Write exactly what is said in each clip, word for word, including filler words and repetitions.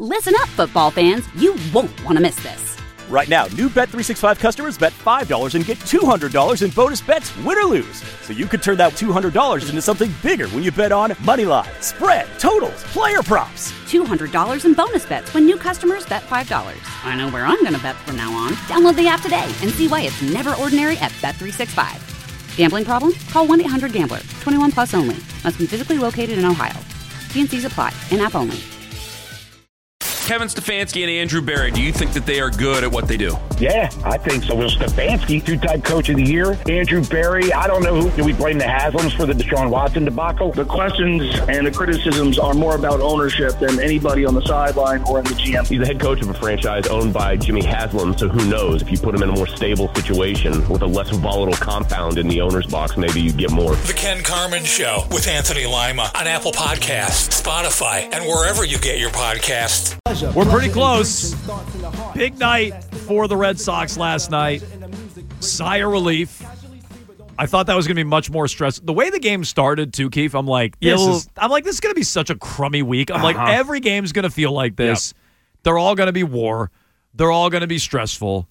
Listen up, football fans. You won't want to miss this. Right now, new Bet three sixty-five customers bet five dollars and get two hundred dollars in bonus bets, win or lose. So you could turn that two hundred dollars into something bigger when you bet on money line, spread, totals, player props. two hundred dollars in bonus bets when new customers bet five dollars. I know where I'm going to bet from now on. Download the app today and see why it's never ordinary at Bet three sixty-five. Gambling problem? Call one eight hundred gambler. twenty-one plus only. Must be physically located in Ohio. T and C's apply. In-app only. Kevin Stefanski and Andrew Berry, do you think that they are good at what they do? Yeah, I think so. Well, Stefanski, two-time coach of the year. Andrew Berry, I don't know who. Do we blame the Haslams for the Deshaun Watson debacle? The questions and the criticisms are more about ownership than anybody on the sideline or in the G M. He's the head coach of a franchise owned by Jimmy Haslam, so who knows? If you put him in a more stable situation with a less volatile compound in the owner's box, maybe you get more. The Ken Carman Show with Anthony Lima on Apple Podcasts, Spotify, and wherever you get your podcasts. We're pretty close. Big night for the Red Sox last night. Sigh of relief. I thought that was going to be much more stressful. The way the game started, too, Keith, I'm like, this Yeah, well- is, I'm like, this is going to be such a crummy week. I'm like, Uh-huh. every game's going to feel like this. They're all going to be war. They're all going to be stressful.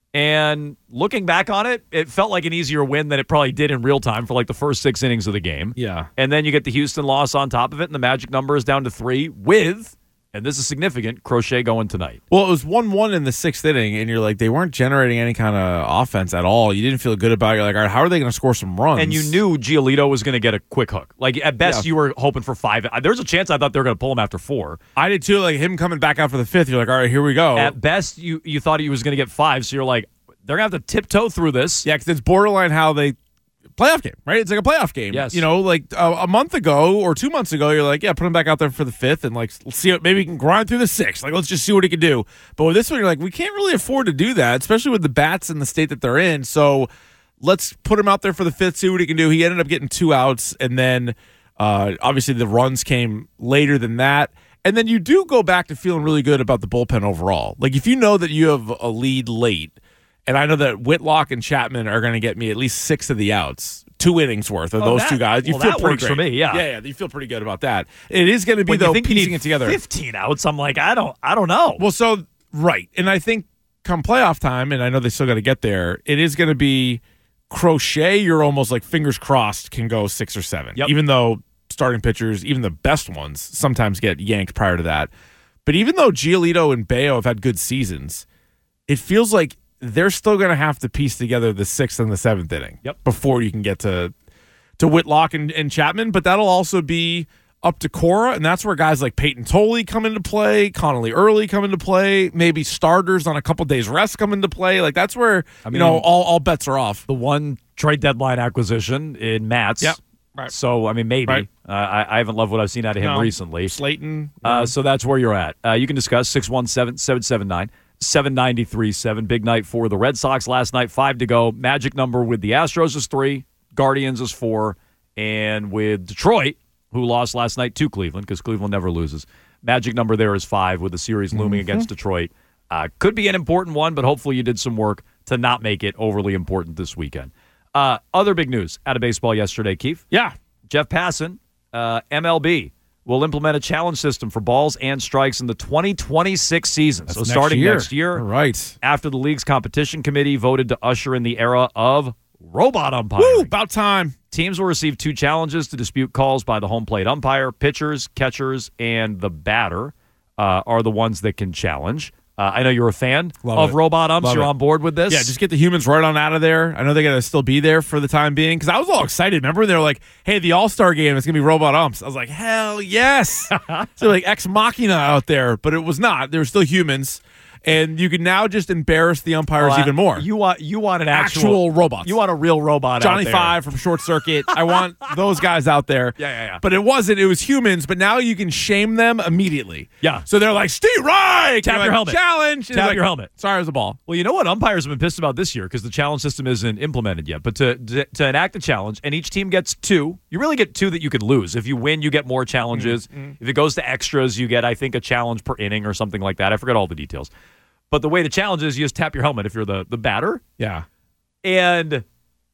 And looking back on it, it felt like an easier win than it probably did in real time for like the first six innings of the game. Yeah. And then you get the Houston loss on top of it, and the magic number is down to three with, and this is significant, Crochet going tonight. Well, it was one one in the sixth inning, and you're like, they weren't generating any kind of offense at all. You didn't feel good about it. You're like, all right, how are they going to score some runs? And you knew Giolito was going to get a quick hook. Like, at best, Yeah. you were hoping for five. There was a chance I thought they were going to pull him after four. I did too. Like, him coming back out for the fifth, you're like, all right, here we go. At best, you, you thought he was going to get five, so you're like, they're going to have to tiptoe through this. Yeah, because it's borderline how they playoff game, right? It's like a playoff game. Yes. You know, like uh, a month ago or two months ago, you're like, yeah, put him back out there for the fifth and like let's see what maybe he can grind through the sixth. Like, let's just see what he can do. But with this one, you're like, we can't really afford to do that, especially with the bats in the state that they're in. So let's put him out there for the fifth, see what he can do. He ended up getting two outs, and then uh, obviously the runs came later than that. And then you do go back to feeling really good about the bullpen overall. Like, if you know that you have a lead late, and I know that Whitlock and Chapman are going to get me at least six of the outs, two innings worth of Oh, those that- two guys. You well, feel that pretty works great. for me, yeah. yeah, yeah. You feel pretty good about that. It is going to be When you though think you piecing need it together. fifteen outs, I'm like, I don't, I don't know. Well, so right, and I think come playoff time, and I know they still got to get there. It is going to be Crochet. You're almost like fingers crossed can go six or seven, Yep. even though starting pitchers, even the best ones, sometimes get yanked prior to that. But even though Giolito and Bayo have had good seasons, it feels like they're still going to have to piece together the sixth and the seventh inning Yep. before you can get to to Whitlock and, and Chapman. But that'll also be up to Cora, and that's where guys like Peyton Tolley come into play, Connolly Early come into play, maybe starters on a couple days rest come into play. Like that's where I mean, you know all, all bets are off. The one trade deadline acquisition in Mats. Yep. Right. So, I mean, maybe. Right. Uh, I, I haven't loved what I've seen out of him No. recently. Slayton. Uh, so that's where you're at. Uh, you can discuss six one seven, seven seven nine, seven nine three seven. Big night for the Red Sox last night. Five to go. Magic number with the Astros is three. Guardians is four. And with Detroit, who lost last night to Cleveland, because Cleveland never loses, magic number there is five with the series looming Mm-hmm. against Detroit. Uh, could be an important one, but hopefully you did some work to not make it overly important this weekend. Uh, other big news out of baseball yesterday, Keith. Yeah. Jeff Passan, uh, M L B, will implement a challenge system for balls and strikes in the twenty twenty-six season. That's so next starting year. next year, All right. after the league's competition committee voted to usher in the era of robot umpiring. Woo, about time. Teams will receive two challenges to dispute calls by the home plate umpire. Pitchers, catchers, and the batter uh, are the ones that can challenge. Uh, I know you're a fan Love of it. robot umps. Love You're it. on board with this? Yeah, just get the humans right on out of there. I know they're going to still be there for the time being because I was all excited. Remember, they were like, hey, the All-Star game is going to be robot umps. I was like, hell yes. So like Ex Machina out there, but it was not. They were still humans. And you can now just embarrass the umpires Well, even more. You want you want an actual, Actual robots. You want a real robot Johnny out there. Five from Short Circuit. I want those guys out there. Yeah, yeah, yeah. But it wasn't. It was humans. But now you can shame them immediately. Yeah. So they're like, Steve Reich. Tap You're your like, helmet. Challenge. And Tap it's like, your helmet. Sorry, it was a ball. Well, you know what umpires have been pissed about this year because the challenge system isn't implemented yet. But to, to to enact a challenge, and each team gets two. You really get two that you could lose. If you win, you get more challenges. Mm-hmm. If it goes to extras, you get, I think, a challenge per inning or something like that. I forget all the details. But the way the challenge is, you just tap your helmet if you're the, the batter. Yeah. And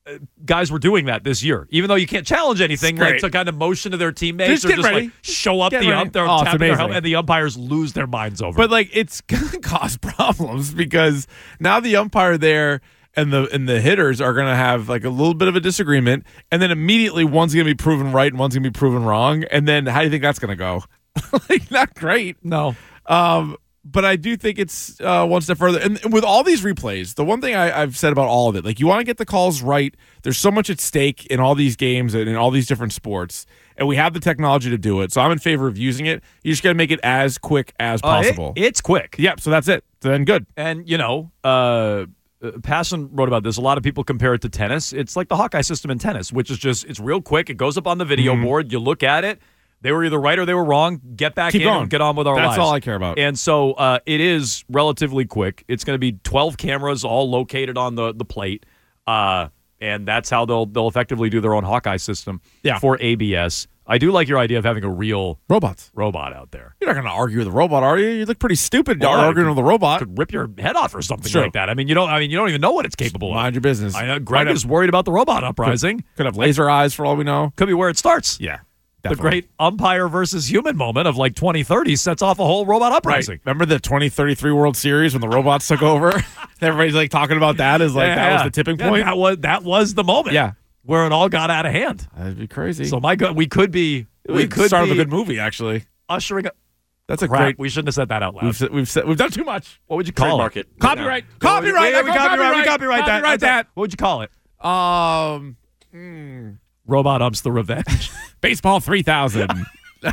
guys were doing that this year, even though you can't challenge anything, like to kind of motion to their teammates Just or get just ready. like show up Get the ready. ump, they're Oh, it's tapping their amazing. helmet, and the umpires lose their minds over. But it. like it's gonna cause problems because now the umpire there and the and the hitters are gonna have like a little bit of a disagreement, and then immediately one's gonna be proven right and one's gonna be proven wrong, and then how do you think that's gonna go? Like not great. No. Um, but I do think it's uh, one step further. And with all these replays, the one thing I, I've said about all of it, like you want to get the calls right. There's so much at stake in all these games and in all these different sports, and we have the technology to do it. So I'm in favor of using it. You just got to make it as quick as possible. Uh, it, it's quick. Yep. So that's it. Then good. And, you know, uh, Passon wrote about this. A lot of people compare it to tennis. It's like the Hawkeye system in tennis, which is just, it's real quick. It goes up on the video mm-hmm. board. You look at it. They were either right or they were wrong. Get back Keep in going. and get on with our That's lives. all I care about. And so uh, it is relatively quick. It's going to be twelve cameras all located on the, the plate. Uh, and that's how they'll they'll effectively do their own Hawkeye system yeah. for A B S. I do like your idea of having a real robots robot out there. You're not going to argue with a robot, are you? You look pretty stupid well, arguing with a robot. Could rip your head off or something sure. like that. I mean, you don't. I mean, you don't even know what it's capable Mind of. your business. I know Greg is worried about the robot uprising. Could, could have laser eyes for all we know. Could be where it starts. Yeah. Definitely. The great umpire versus human moment of like twenty thirty sets off a whole robot uprising. Right. Remember the twenty thirty-three World Series when the robots took over? Everybody's like talking about that as like yeah, that yeah. was the tipping yeah, point. That was that was the moment. Yeah, where it all got out of hand. That'd be crazy. So my God, we could be we, we could start be a good movie actually. Ushering. A, That's a crap, great. We shouldn't have said that out loud. We've we've said, we've done too much. What would you call Trademark it? it? Copyright. No. Copyright. Wait, wait, we copyright. copyright. We copyright that. Copyright that. What would you call it? Um. Hmm. Robot Umps the Revenge. Baseball three thousand. Yeah,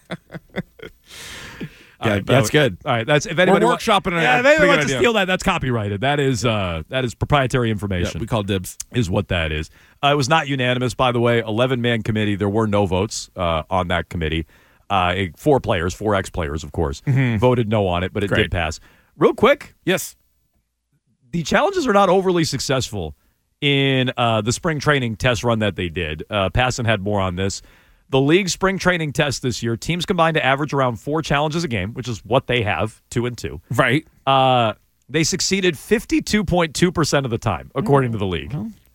right, that's good. All right, that's if anybody We're workshopping wa- it. yeah, if anybody wants to steal that, that's copyrighted. That is uh, that is proprietary information. Yeah, we call dibs. Is what that is. Uh, it was not unanimous, by the way. eleven man committee. There were no votes uh, on that committee. Uh, four players, four ex-players, of course, mm-hmm. voted no on it, but it Great. did pass. Real quick, yes, the challenges are not overly successful in uh, the spring training test run that they did. Uh, Passon had more on this. The league spring training test this year, teams combined to average around four challenges a game, which is what they have, two and two. Right. Uh, they succeeded fifty-two point two percent of the time, according to the league.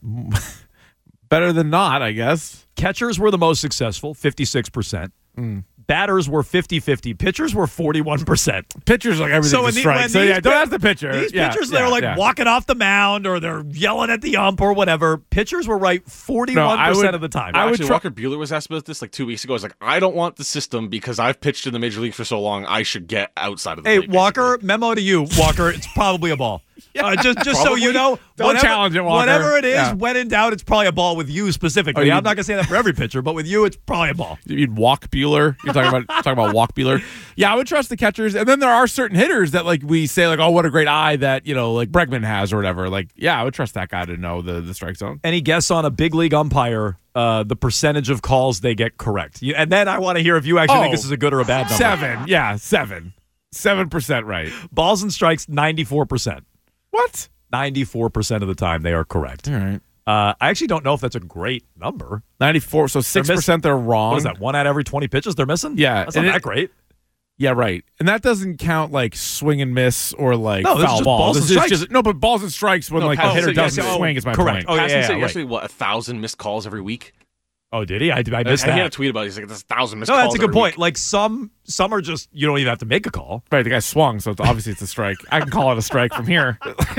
Better than not, I guess. Catchers were the most successful, fifty-six percent. Mm. Batters were fifty-fifty. Pitchers were forty-one percent. Pitchers like everything's So a when the- strike. when So these yeah, don't pi- ask the pitcher. These yeah, pitchers, yeah, they're like yeah. walking off the mound or they're yelling at the ump or whatever. Pitchers were right forty-one percent No, I would- of the time. I would Actually, try- Walker Buehler was asked about this like two weeks ago. He's like, I don't want the system because I've pitched in the major league for so long. I should get outside of the Hey, league, Walker, memo to you, Walker. It's probably a ball. uh, just just so you Probably. know, Don't whatever, challenge it, Walker. Whatever it is, Yeah. when in doubt, it's probably a ball with you specifically. Oh, you- I'm not going to say that for every pitcher, but with you, it's probably a ball. You mean Walk Bueller? You're talking about talking about Walk Bueller. Yeah, I would trust the catchers, and then there are certain hitters that like we say like, oh, what a great eye that you know like Bregman has or whatever. Like, yeah, I would trust that guy to know the the strike zone. Any guess on a big league umpire, uh, the percentage of calls they get correct? You, and then I want to hear if you actually Oh, think this is a good or a bad number. Seven, yeah, seven, seven percent right. Balls and strikes, ninety-four percent. What? ninety-four percent of the time they are correct. All right. Uh, I actually don't know if that's a great number. ninety-four, so six percent they're wrong. What is that, one out of every twenty pitches they're missing? Yeah. That's not and that it- great. Yeah, right. And that doesn't count like swing and miss or like No, this is foul just ball. balls this and is strikes. just no, but balls and strikes when No, like the Passon hitter said doesn't yes, swing is my correct. point. Oh, yeah, Passon yeah, said right. yesterday, what, a thousand missed calls every week? Oh, did he? I, I missed and, that. and he had a tweet about it. He's like, there's a thousand missed No, calls that's a good every point. week. Like some, some are just you don't even have to make a call. Right, the guy swung, so it's obviously it's a strike. I can call it a strike from here.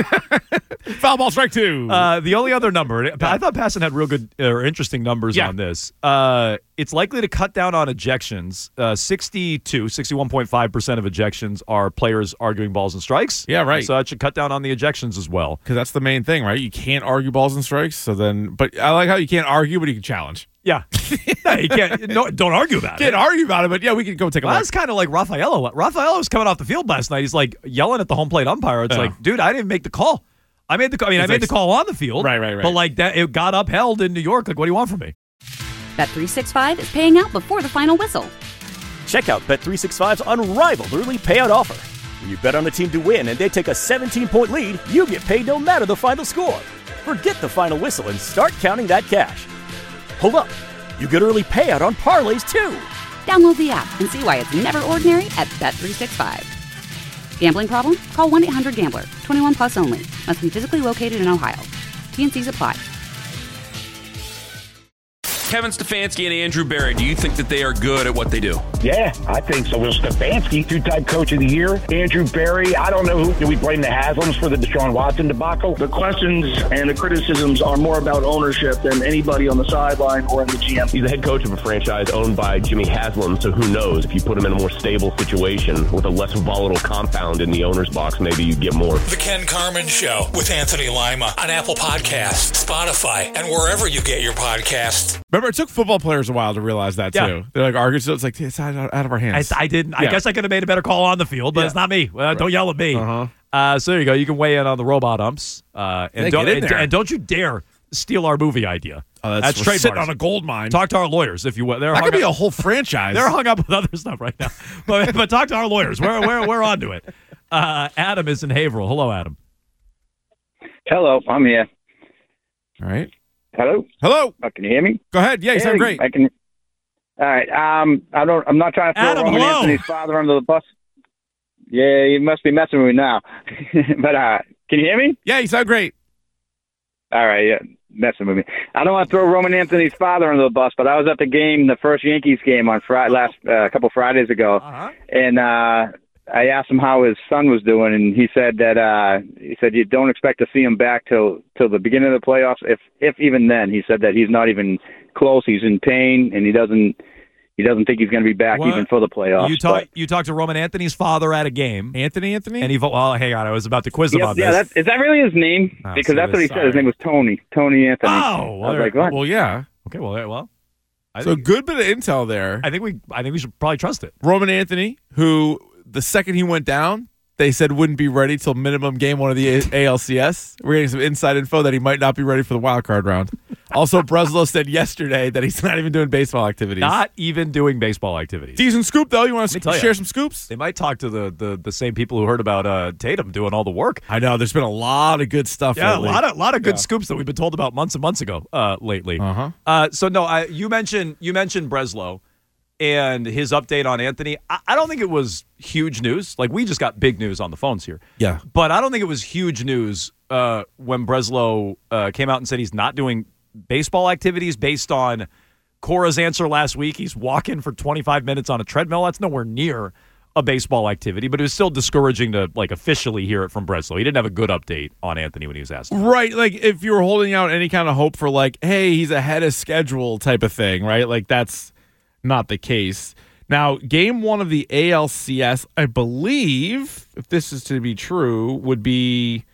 Foul ball, strike two. Uh, the only other number, I thought Passon had real good or interesting numbers Yeah. on this. Uh, it's likely to cut down on ejections. Uh, sixty-two, sixty-one point five percent of ejections are players arguing balls and strikes. Yeah, right. So that should cut down on the ejections as well. Because that's the main thing, right? You can't argue balls and strikes. So then, but I like how you can't argue, but you can challenge. Yeah. yeah you can't, no, don't argue about Can't it. argue about it, but yeah, we can go take a Well, look. that's kind of like Rafaelo. Rafaelo was coming off the field last night. He's like yelling at the home plate umpire. It's Yeah. like, dude, I didn't make the call. I made the call. I mean, It's I made like- the call on the field. Right, right, right. But like that, it got upheld in New York. Like, what do you want from me? Bet three sixty-five is paying out before the final whistle. Check out Bet three sixty-five's unrivaled early payout offer. When you bet on a team to win and they take a seventeen-point lead, you get paid no matter the final score. Forget the final whistle and start counting that cash. Hold up. You get early payout on parlays, too. Download the app and see why it's never ordinary at Bet three sixty-five. Gambling problem? Call one eight hundred gambler. twenty-one plus only. Must be physically located in Ohio. T N Cs apply. Kevin Stefanski and Andrew Berry, do you think that they are good at what they do? Yeah, I think so. Will Stefanski, two-time coach of the year. Andrew Berry, I don't know who. Do we blame the Haslams for the Deshaun Watson debacle? The questions and the criticisms are more about ownership than anybody on the sideline or in the G M. He's the head coach of a franchise owned by Jimmy Haslam, so who knows? If you put him in a more stable situation with a less volatile compound in the owner's box, maybe you get more. The Ken Carman Show with Anthony Lima on Apple Podcasts, Spotify, and wherever you get your podcasts. Remember, it took football players a while to realize that, Yeah. too. They're like, Arkansas, it's like, it's out, out of our hands. I, I didn't. I Yeah. guess I could have made a better call on the field, but Yeah. it's not me. Uh, Don't yell at me. Uh-huh. Uh, so there you go. You can weigh in on the robot umps. Uh, and, Yeah, don't, get in and, there. and don't you dare steal our movie idea. Oh, that's that's we're sitting trademarked. on a gold mine. Talk to our lawyers if you will. They're that hung could be up, a whole franchise. They're hung up with other stuff right now. but, but talk to our lawyers. We're, we're, we're on to it. Uh, Adam is in Haverhill. Hello, Adam. Hello, I'm here. All right. Hello. Hello. Oh, can you hear me? Go ahead. Yeah, you sound great. I can. All right. Um, I don't. I'm not trying to throw Adam, Roman hello. Anthony's father under the bus. Yeah, you must be messing with me now. but uh, can you hear me? Yeah, you sound great. All right. Yeah, messing with me. I don't want to throw Roman Anthony's father under the bus, but I was at the game, the first Yankees game on Friday, last uh, a couple Fridays ago, Uh-huh. and uh, I asked him how his son was doing, and he said that uh, he said you don't expect to see him back till till the beginning of the playoffs, if if even then. He said that he's not even close. He's in pain, and he doesn't he doesn't think he's going to be back What? even for the playoffs. You talk, But- you talked to Roman Anthony's father at a game. Anthony Anthony? And he vo- well, hang on. I was about to quiz him Yep, on yeah, this. that, is that really his name? Oh, because so that's what he sorry. said. His name was Tony. Tony Anthony. Oh, I well, was there- like, what? Well, yeah. okay. Well, there- well. I So think, good bit of intel there. I think we. I think we should probably trust it. Roman Anthony, who the second he went down, they said wouldn't be ready till minimum game one of the A L C S. We're getting some inside info that he might not be ready for the wild card round. Also, Breslow said yesterday that he's not even doing baseball activities. Not even doing baseball activities. Decent scoop, though. You want Let me to tell share ya. some scoops? They might talk to the, the, the same people who heard about uh, Tatum doing all the work. I know. There's been a lot of good stuff Yeah, lately. a lot of lot of good Yeah. scoops that we've been told about months and months ago uh, lately. Uh-huh. Uh, so no, I, you mentioned you mentioned Breslow and his update on Anthony. I, I don't think it was huge news. Like we just got big news on the phones here. Yeah. But I don't think it was huge news uh, when Breslow uh, came out and said he's not doing baseball activities based on Cora's answer last week. He's walking for twenty-five minutes on a treadmill. That's nowhere near a baseball activity, but it was still discouraging to like officially hear it from Breslow. He didn't have a good update on Anthony when he was asked. Right, like if you were holding out any kind of hope for like, hey, he's ahead of schedule type of thing, right? Like that's not the case. Now, game one of the A L C S, I believe, if this is to be true, would be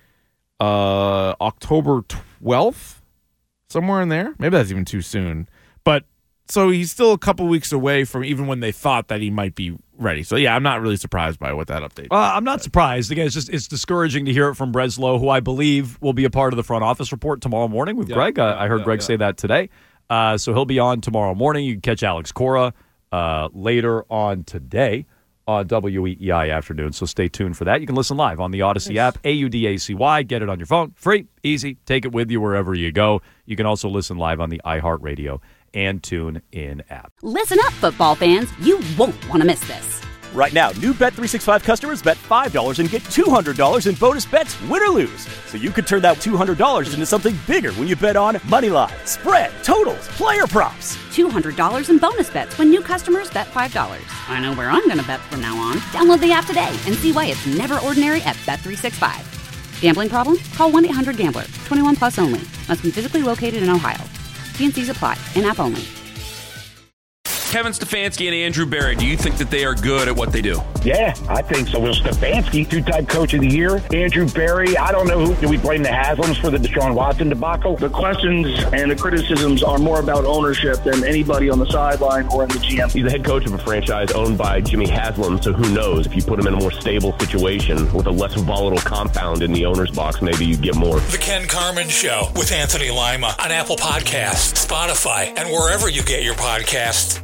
uh, October twelfth, somewhere in there. Maybe that's even too soon. But so he's still a couple weeks away from even when they thought that he might be ready. So yeah, I'm not really surprised by what that update. Uh, I'm not surprised. Again, it's just it's discouraging to hear it from Breslow, who I believe will be a part of the front office report tomorrow morning with Yeah, Greg. Uh, yeah, I heard yeah, Greg yeah. say that today. Uh, so he'll be on tomorrow morning. You can catch Alex Cora uh, later on today on W E E I Afternoon. So stay tuned for that. You can listen live on the Odyssey app, A U D A C Y. Get it on your phone. Free, easy. Take it with you wherever you go. You can also listen live on the iHeartRadio and Tune In app. Listen up, football fans. You won't want to miss this. Right now, new Bet three sixty-five customers bet five dollars and get two hundred dollars in bonus bets, win or lose. So you could turn that two hundred dollars into something bigger when you bet on Moneyline, spread, totals, player props. two hundred dollars in bonus bets when new customers bet five dollars. I know where I'm going to bet from now on. Download the app today and see why it's never ordinary at Bet three sixty-five. Gambling problem? Call one eight hundred gambler. twenty-one plus only. Must be physically located in Ohio. T and C's apply. In-app only. Kevin Stefanski and Andrew Berry, do you think that they are good at what they do? Yeah, I think so. Will Stefanski, two-time coach of the year. Andrew Berry, I don't know who. Do we blame the Haslams for the Deshaun Watson debacle? The questions and the criticisms are more about ownership than anybody on the sideline or in the G M. He's the head coach of a franchise owned by Jimmy Haslam, so who knows? If you put him in a more stable situation with a less volatile compound in the owner's box, maybe you get more. The Ken Carman Show with Anthony Lima on Apple Podcasts, Spotify, and wherever you get your podcasts.